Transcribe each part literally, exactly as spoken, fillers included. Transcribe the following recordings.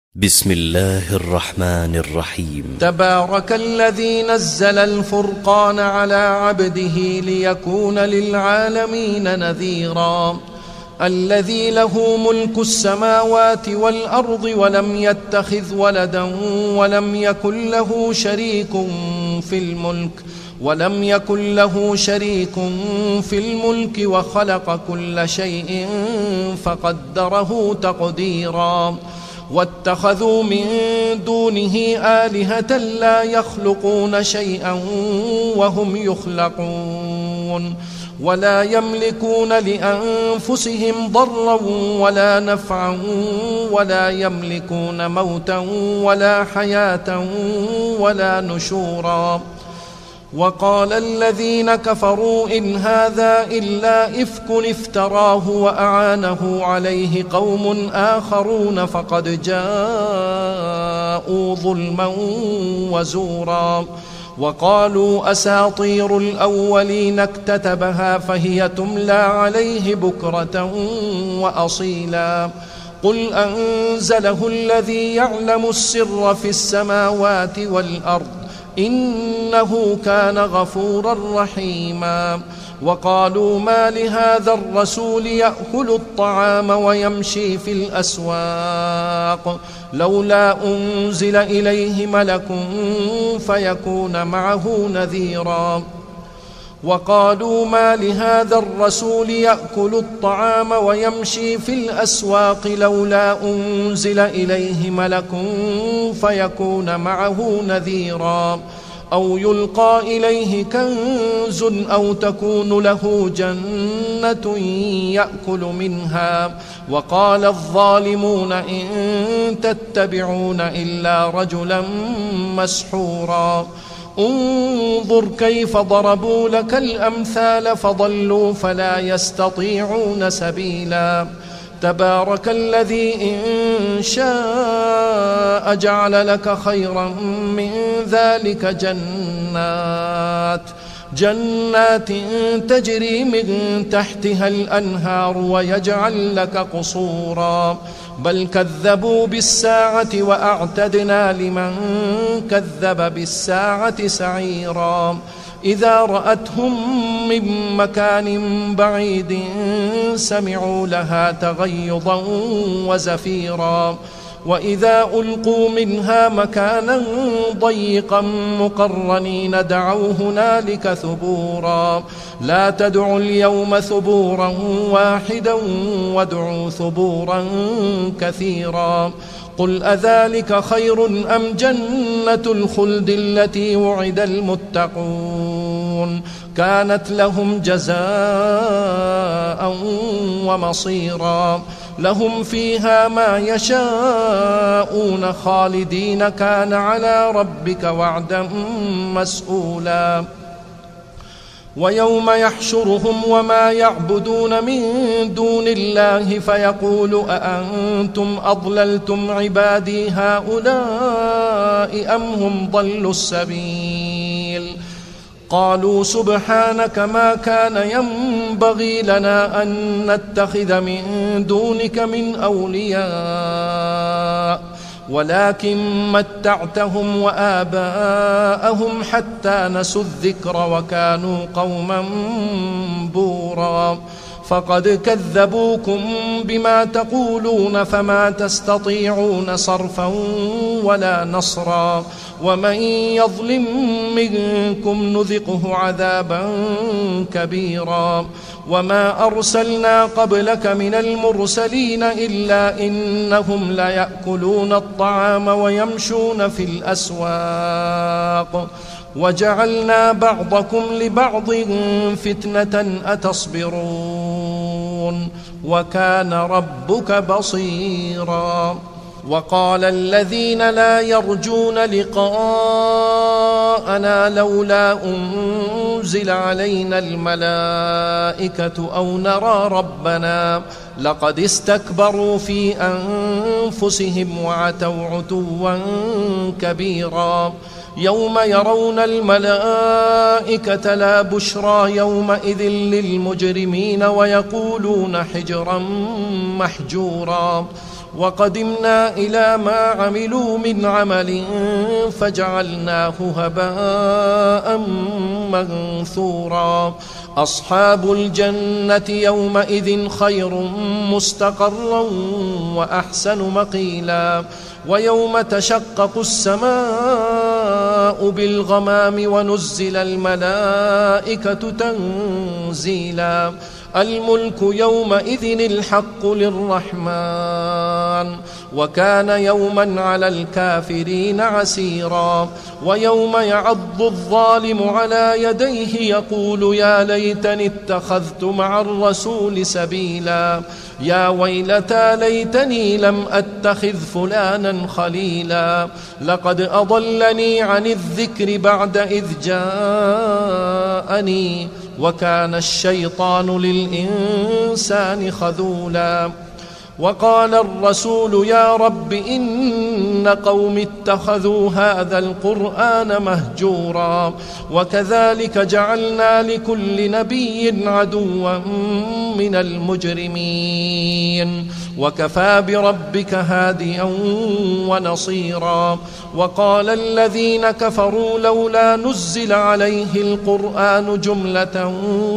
بسم الله الرحمن الرحيم. تبارك الذي نزل الفرقان على عبده ليكون للعالمين نذيرا. الذي له ملك السماوات والأرض ولم يتخذ ولدا ولم يكن له شريك في الملك ولم يكن له شريك في الملك وخلق كل شيء فقدره تقديرا. واتخذوا من دونه آلهة لا يخلقون شيئا وهم يخلقون ولا يملكون لأنفسهم ضرا ولا نفعا ولا يملكون موتا ولا حياة ولا نشورا. وقال الذين كفروا إن هذا إلا إفك افتراه وأعانه عليه قوم آخرون فقد جاءوا ظلما وزورا. وقالوا أساطير الأولين اكتتبها فهي تملى عليه بكرة وأصيلا. قل أنزله الذي يعلم السر في السماوات والأرض إنه كان غفورا رحيما. وقالوا ما لهذا الرسول يأكل الطعام ويمشي في الأسواق لولا أنزل إليه ملك فيكون معه نذيرا. وقالوا ما لهذا الرسول يأكل الطعام ويمشي في الأسواق لولا أنزل إليه ملك فيكون معه نذيرا. أو يلقى إليه كنز أو تكون له جنة يأكل منها. وقال الظالمون إن تتبعون إلا رجلا مسحورا. انظر كيف ضربوا لك الأمثال فضلوا فلا يستطيعون سبيلا. تبارك الذي إن شاء جعل لك خيرا من ذلك جنات جنات تجري من تحتها الأنهار ويجعل لك قصورا. بل كذبوا بالساعة وأعتدنا لمن كذب بالساعة سعيرا. إذا رأتهم من مكان بعيد سمعوا لها تغيظا وزفيرا. وإذا ألقوا منها مكانا ضيقا مقرنين دعوا هنالك ثبورا. لا تدعوا اليوم ثبورا واحدا وادعوا ثبورا كثيرا. قل أذلك خير أم جنة الخلد التي وعد المتقون كانت لهم جزاء ومصيرا. لهم فيها ما يشاءون خالدين كان على ربك وعدا مسئولا. ويوم يحشرهم وما يعبدون من دون الله فيقول أأنتم أضللتم عبادي هؤلاء أم هم ضلوا السبيل. قالوا سبحانك ما كان ينبغي لنا أن نتخذ من دونك من أولياء ولكن متعتهم وآباءهم حتى نسوا الذكر وكانوا قوما بورا. فقد كذبوكم بما تقولون فما تستطيعون صرفا ولا نصرا. ومن يظلم منكم نذقه عذابا كبيرا. وما أرسلنا قبلك من المرسلين إلا إنهم ليأكلون الطعام ويمشون في الأسواق وجعلنا بعضكم لبعض فتنة أتصبرون وكان ربك بصيرا. وقال الذين لا يرجون لقاءنا لولا أنزل علينا الملائكة أو نرى ربنا لقد استكبروا في أنفسهم وعتوا عتوا كبيرا. يوم يرون الملائكة لا بشرى يومئذ للمجرمين ويقولون حجرا محجورا. وقدمنا إلى ما عملوا من عمل فجعلناه هباء منثورا أصحاب الجنة يومئذ خير مستقرا وأحسن مقيلا ويوم تشقق السماء بالغمام ونزل الملائكة تنزيلا الملك يومئذ الحق للرحمن وكان يوما على الكافرين عسيرا ويوم يعض الظالم على يديه يقول يا ليتني اتخذت مع الرسول سبيلا يا ويلتى ليتني لم أتخذ فلانا خليلا لقد أضلني عن الذكر بعد إذ جاءني وكان الشيطان للإنسان خذولا وقال الرسول يا رب إن قوم اتخذوا هذا القرآن مهجورا وكذلك جعلنا لكل نبي عدوا من المجرمين وكفى بربك هاديا ونصيرا وقال الذين كفروا لولا نزل عليه القرآن جملة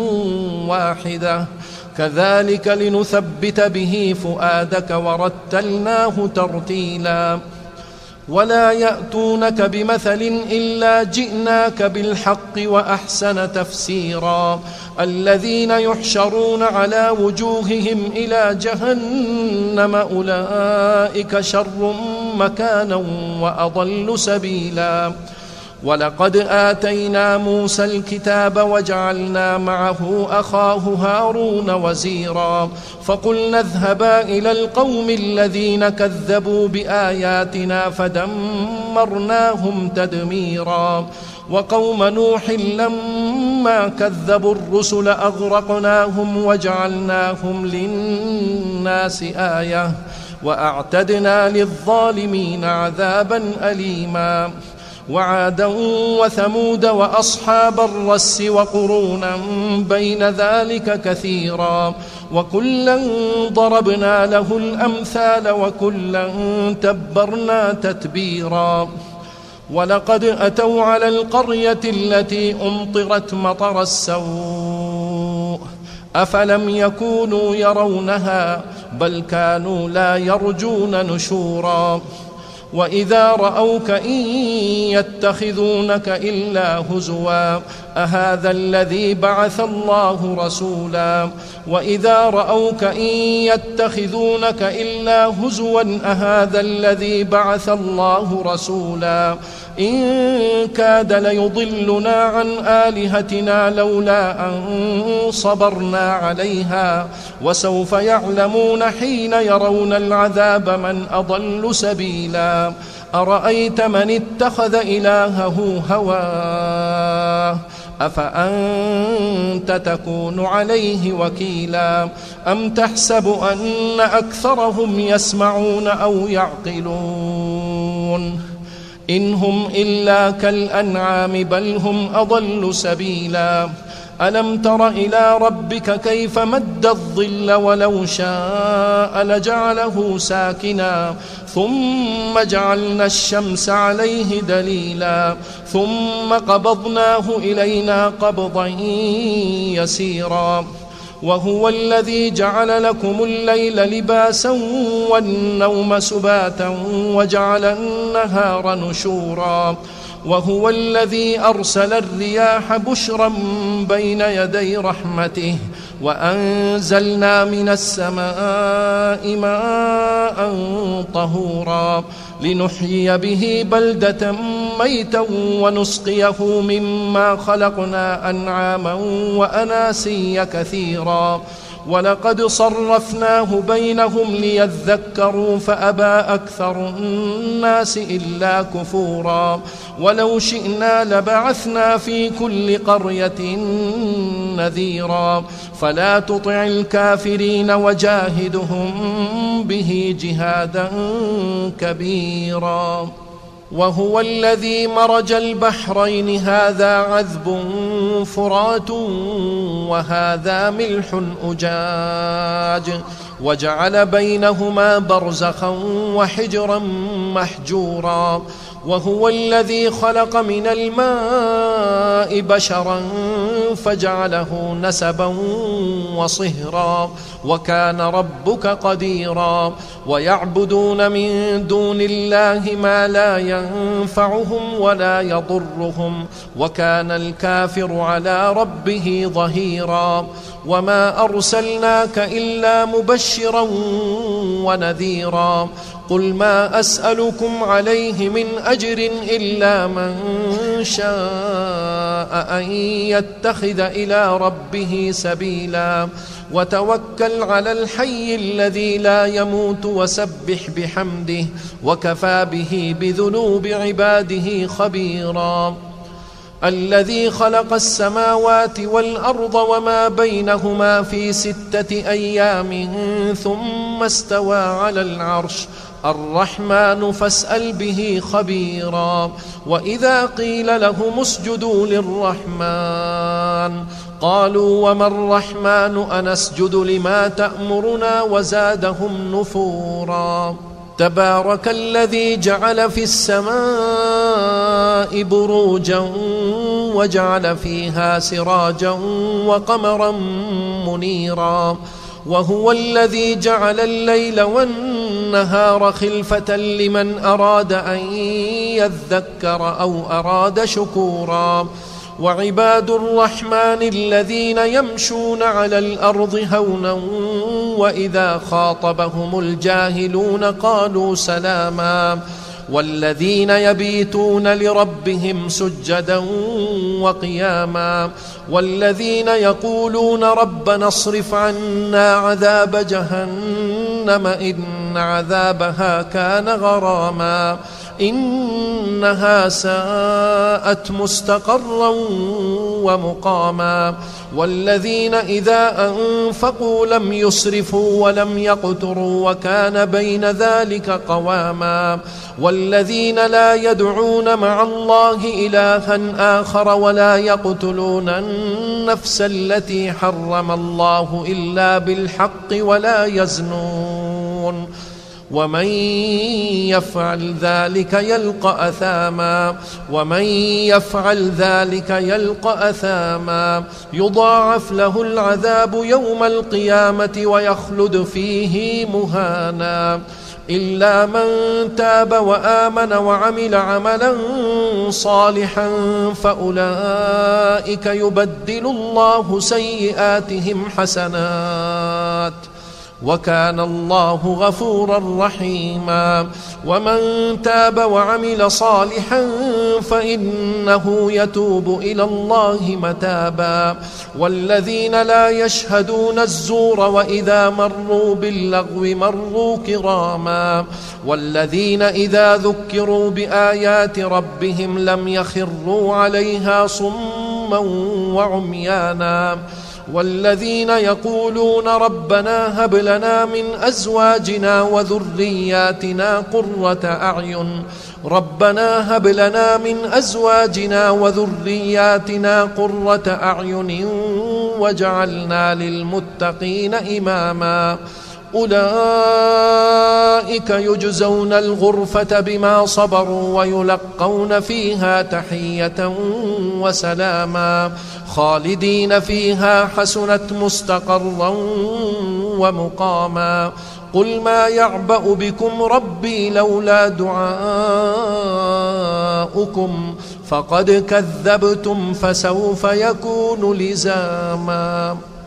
واحدة كذلك لنثبت به فؤادك ورتلناه ترتيلا ولا يأتونك بمثل إلا جئناك بالحق وأحسن تفسيرا الذين يحشرون على وجوههم إلى جهنم أولئك شر مكانا وأضل سبيلا ولقد آتينا موسى الكتاب وجعلنا معه أخاه هارون وزيرا فقلنا اذهبا إلى القوم الذين كذبوا بآياتنا فدمرناهم تدميرا وقوم نوح لما كذبوا الرسل أغرقناهم وجعلناهم للناس آية وأعتدنا للظالمين عذابا أليما وعادا وثمود وأصحاب الرس وقرونا بين ذلك كثيرا وكلا ضربنا له الأمثال وكلا تبرنا تتبيرا ولقد أتوا على القرية التي أمطرت مطر السوء أفلم يكونوا يرونها بل كانوا لا يرجون نشورا وإذا رأوك إن يتخذونك إلا هزوا أهذا الذي بعث الله رسولا وإذا رأوك إن يتخذونك إلا هزوا أهذا الذي بعث الله رسولا إن كاد ليضلنا عن آلهتنا لولا أن صبرنا عليها وسوف يعلمون حين يرون العذاب من أضل سبيلا أرأيت من اتخذ إلهه هواه أفأنت تكون عليه وكيلا أم تحسب أن أكثرهم يسمعون أو يعقلون إن هم إلا كالأنعام بل هم أضل سبيلا ألم تر إلى ربك كيف مد الظل ولو شاء لجعله ساكنا ثم جعلنا الشمس عليه دليلا ثم قبضناه إلينا قبضا يسيرا وهو الذي جعل لكم الليل لباسا والنوم سباتا وجعل النهار نشورا وهو الذي أرسل الرياح بشرا بين يدي رحمته وأنزلنا من السماء ماء طهورا لنحيي به بلدة ميتا ونسقيه مما خلقنا أنعاما وأناسيا كثيرا ولقد صرفناه بينهم ليذكروا فأبى أكثر الناس إلا كفورا ولو شئنا لبعثنا في كل قرية نذيرا فلا تطع الكافرين وجاهدهم به جهادا كبيرا وهو الذي مرج البحرين هذا عذب فرات وهذا ملح أجاج وجعل بينهما برزخا وحجرا محجورا وهو الذي خلق من الماء بشرا فجعله نسبا وصهرا وكان ربك قديرا ويعبدون من دون الله ما لا ينفعهم ولا يضرهم وكان الكافر على ربه ظهيرا وما أرسلناك إلا مبشرا ونذيرا قل ما أسألكم عليه من أجر إلا من شاء أن يتخذ إلى ربه سبيلا وتوكل على الحي الذي لا يموت وسبح بحمده وكفى به بذنوب عباده خبيرا الذي خلق السماوات والأرض وما بينهما في ستة أيام ثم استوى على العرش الرحمن فاسأل به خبيرا وإذا قيل لهم اسجدوا للرحمن قالوا وما الرحمن أنسجد لما تأمرنا وزادهم نفورا تبارك الذي جعل في السماء بروجا وجعل فيها سراجا وقمرا منيرا وهو الذي جعل الليل والنهار خلفة لمن أراد أن يذكر أو أراد شكورا وعباد الرحمن الذين يمشون على الأرض هونا وإذا خاطبهم الجاهلون قالوا سلاما والذين يبيتون لربهم سجدا وقياما والذين يقولون ربنا اصرف عنا عذاب جهنم إن عذابها كان غراما إنها ساءت مستقرا ومقاما والذين إذا أنفقوا لم يسرفوا ولم يقتروا وكان بين ذلك قواما والذين لا يدعون مع الله إلها آخر ولا يقتلون النفس التي حرم الله إلا بالحق ولا يزنون ومن يفعل ذلك يلقى أثاما ومن يفعل ذلك يلقى أثاما يضاعف له العذاب يوم القيامة ويخلد فيه مهانا إلا من تاب وآمن وعمل عملا صالحا فأولئك يبدل الله سيئاتهم حسنات وكان الله غفورا رحيما ومن تاب وعمل صالحا فإنه يتوب إلى الله متابا والذين لا يشهدون الزور وإذا مروا باللغو مروا كراما والذين إذا ذكروا بآيات ربهم لم يخروا عليها صما وعميانا والذين يقولون ربنا هب لنا من أزواجنا وذرياتنا قرة أعين ربنا هب لنا من أزواجنا وذرياتنا قرة أعين وجعلنا للمتقين إماما أولئك يجزون الغرفة بما صبروا ويلقون فيها تحية وسلاما خالدين فيها حسنت مستقرا ومقاما قل ما يعبأ بكم ربي لولا دعاؤكم فقد كذبتم فسوف يكون لزاما.